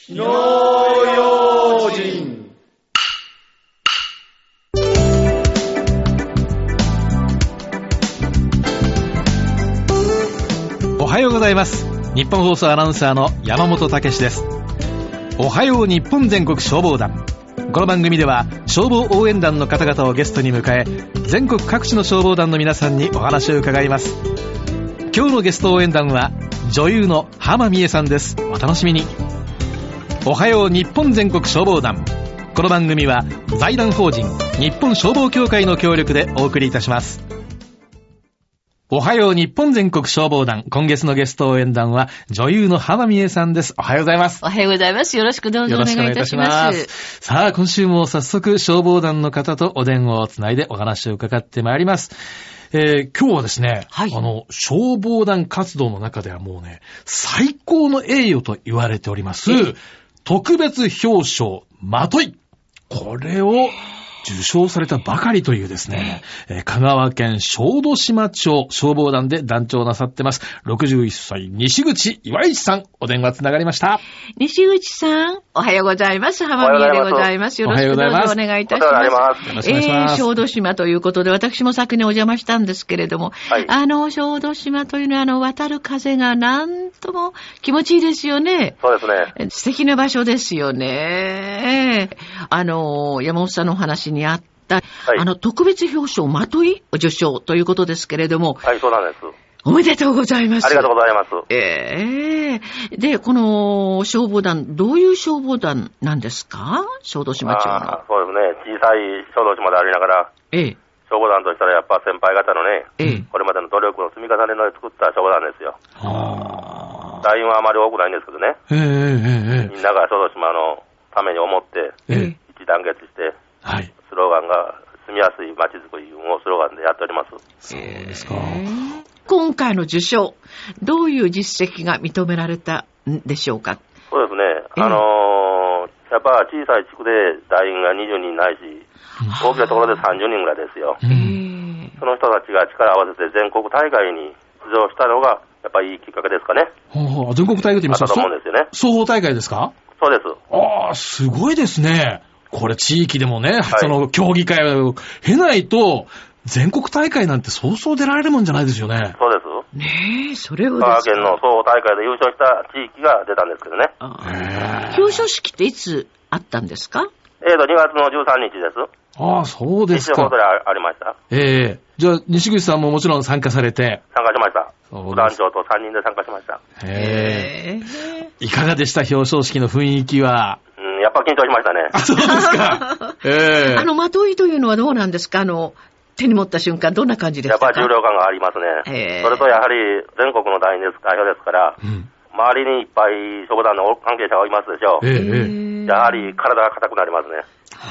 火の用心。 おはようございます。日本放送アナウンサーの山本武史です。おはよう日本全国消防団。この番組では消防応援団の方々をゲストに迎え、全国各地の消防団の皆さんにお話を伺います。今日のゲスト応援団は女優の浜美恵さんです。お楽しみに。おはよう日本全国消防団。この番組は財団法人日本消防協会の協力でお送りいたします。おはよう日本全国消防団。今月のゲスト応援団は女優の浜美恵さんです。おはようございます。 おはようございます。よろしくどうぞお願いいたします。 さあ、今週も早速消防団の方とお電話をつないでお話を伺ってまいります。今日はですね、はい、消防団活動の中ではもうね、最高の栄誉と言われております、特別表彰まとい。これを受賞されたばかりというですね、香川県小豆島町消防団で団長なさってます61歳西口岩井さん、お電話つながりました。 西口さん、おはようございます。浜美恵でございます。よろしくどうぞお願いいたします。 よろしくお願いします。 小豆島ということで、私も昨年お邪魔したんですけれども、はい、小豆島というのは渡る風がなんとも気持ちいいですよね。 そうですね。 素敵な場所ですよね。山本さんのお話にあった、はい、特別表彰まとい受賞ということですけれども。 はい、そうなんです。 おめでとうございます。 ありがとうございます。 で、この消防団、どういう消防団なんですか？小豆島町の。 そうですね。小さい小豆島でありながら、消防団としたらやっぱ先輩方のね、これまでの努力の積み重ねの作った消防団ですよ。団員はあまり多くないんですけどね。みんなが小豆島のために思って、一致団結して、スローガンが住みやすい街づくりをスローガンでやっております。 そうですか。 今回の受賞、どういう実績が認められたんでしょうか？ そうですね。やっぱ小さい地区で団員が20人ないし、大きなところで30人ぐらいですよ。その人たちが力を合わせて全国大会に出場したのが、やっぱりいいきっかけですかね。 全国大会と言いますか？ そうですよね。 総合大会ですか？ そうです。 すごいですね。これ地域でもね、その競技会を経ないと、全国大会なんてそうそう出られるもんじゃないですよね。 そうです。 ねえ、それを香川県の総合大会で優勝した地域が出たんですけどね。 表彰式っていつあったんですか？ 2月の13日です。 そうですか。 日本でありました。 じゃあ、西口さんももちろん参加されて。 参加しました。団長と3人で参加しました。 いかがでした？表彰式の雰囲気は。 やっぱ緊張しましたね。 そうですか。 まといというのはどうなんですか？手に持った瞬間どんな感じですか？ やっぱり重量感がありますね。それとやはり全国の代表ですから、周りにいっぱい消防団の関係者がいますでしょう。やはり体が硬くなりますね。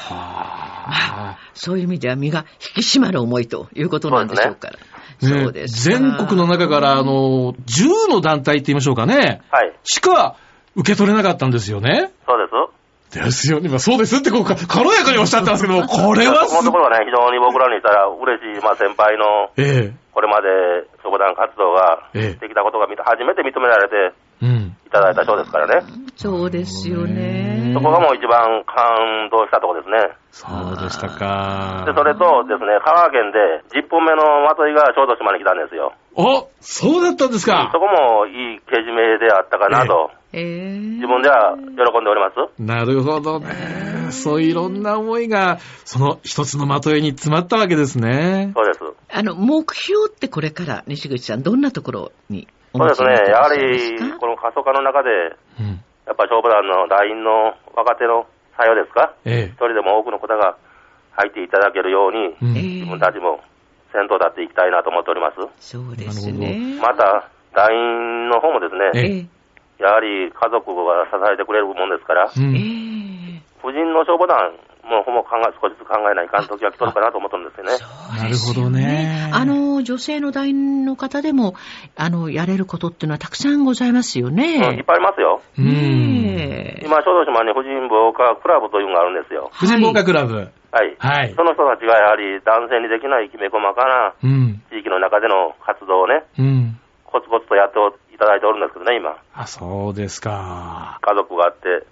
そういう意味では身が引き締まる思いということなんでしょうから。そうです。 全国の中から10の団体って言いましょうかね。しか受け取れなかったんですよね。 そうです。 ですよね。そうですって軽やかにおっしゃってますけども、これはこのところはね、非常に僕らにしたら嬉しい、先輩の、これまで消防団活動ができたことが初めて認められていただいた賞ですからね。 そうですよね。 そこがもう一番感動したところですね。 そうでしたか。 で、それとですね、香川県で10本目のまといが小豆島に来たんですよ。 そうだったんですか。 そこもいいけじめであったかなと。自分では喜んでおります。 なるほどね。そういろんな思いがその一つのまといに詰まったわけですね。 そうです。 目標ってこれから西口さんどんなところにそうですね。やはりこの過疎化の中で、やっぱり消防団の団員の若手の採用ですか、一人でも多くの方が入っていただけるように、自分たちも先頭立っていきたいなと思っております。 そうですね。 また団員の方もですね、やはり家族が支えてくれるもんですから、婦人の消防団も少しずつ考えないかん時が来とるかなと思ってるんですよね。 なるほどね。 女性の団員の方でもやれることっていうのはたくさんございますよね。 いっぱいありますよ。今小豆島に婦人防火クラブというのがあるんですよ。 婦人防火クラブ。 その人たちがやはり男性にできないきめ細かな地域の中での活動をね、コツコツとやっていただいておるんですけどね、今。 そうですか。 家族があって、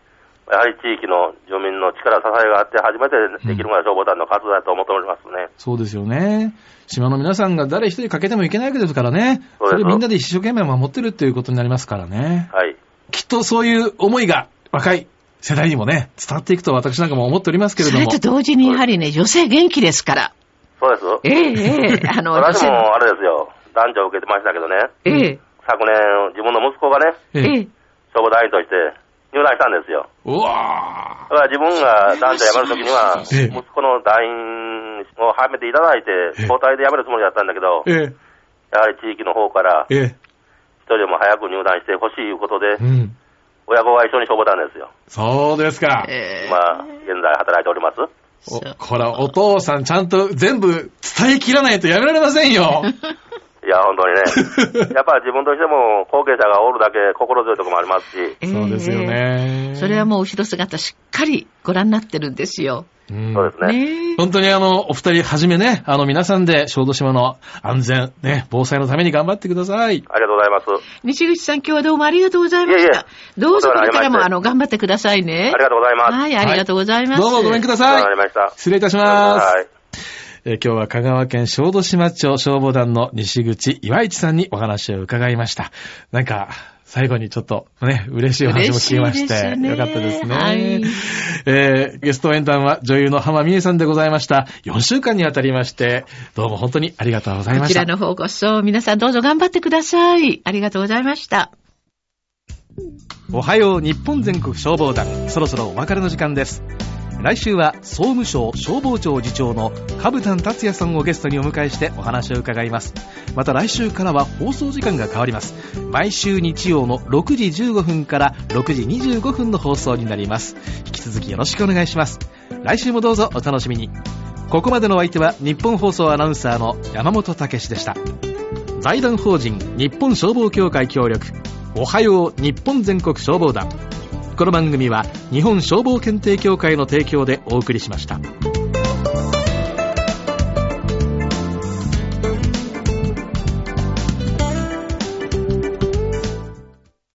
やはり地域の住民の力、支えがあって初めてできるのが消防団の活動だと思っておりますね。 そうですよね。島の皆さんが誰一人欠けてもいけないわけですからね。それみんなで一生懸命守ってるっていうことになりますからね。 はい。 きっとそういう思いが若い世代にもね、伝わっていくと私なんかも思っておりますけれども。 それと同時にやはりね、女性元気ですから。 そうです。 私もあれですよ、男女を受けてましたけどね。昨年、自分の息子がね、消防団員として入団したんですよ。 うわだから自分が団長辞めるときには、息子の団員をはめていただいて、交代で辞めるつもりだったんだけど、やはり地域の方から、一人でも早く入団してほしいということで、親子が一緒に消防団ですよ。 そうですか。 今、現在働いております。 これお父さんちゃんと全部伝えきらないとやめられませんよ。 いや、本当にね。やっぱり自分としても後継者がおるだけ心強いところもありますし。 そうですよね。 それはもう後ろ姿しっかりご覧になってるんですよ。 そうですね。 本当にお二人はじめね、皆さんで小豆島の安全、ね、防災のために頑張ってください。 ありがとうございます。 西口さん、今日はどうもありがとうございました。どうぞこれからも頑張ってくださいね。 ありがとうございます。 はい、ありがとうございます。 どうもごめんください。失礼いたします。 はい。 今日は香川県小豆島町消防団の西口岩市さんにお話を伺いました。なんか、最後にちょっとね、嬉しいお話も聞きまして、よかったですね。はい。ゲスト演談は女優の浜美恵さんでございました。4週間にわたりまして、どうも本当にありがとうございました。 こちらの方こそ、皆さんどうぞ頑張ってください。ありがとうございました。 おはよう日本全国消防団、そろそろお別れの時間です。来週は総務省消防庁次長の株谷達也さんをゲストにお迎えしてお話を伺います。また来週からは放送時間が変わります。毎週日曜の6時15分から6時25分の放送になります。引き続きよろしくお願いします。来週もどうぞお楽しみに。ここまでのお相手は日本放送アナウンサーの山本武史でした。財団法人日本消防協会協力、おはよう日本全国消防団。この番組は日本消防検定協会の提供でお送りしました。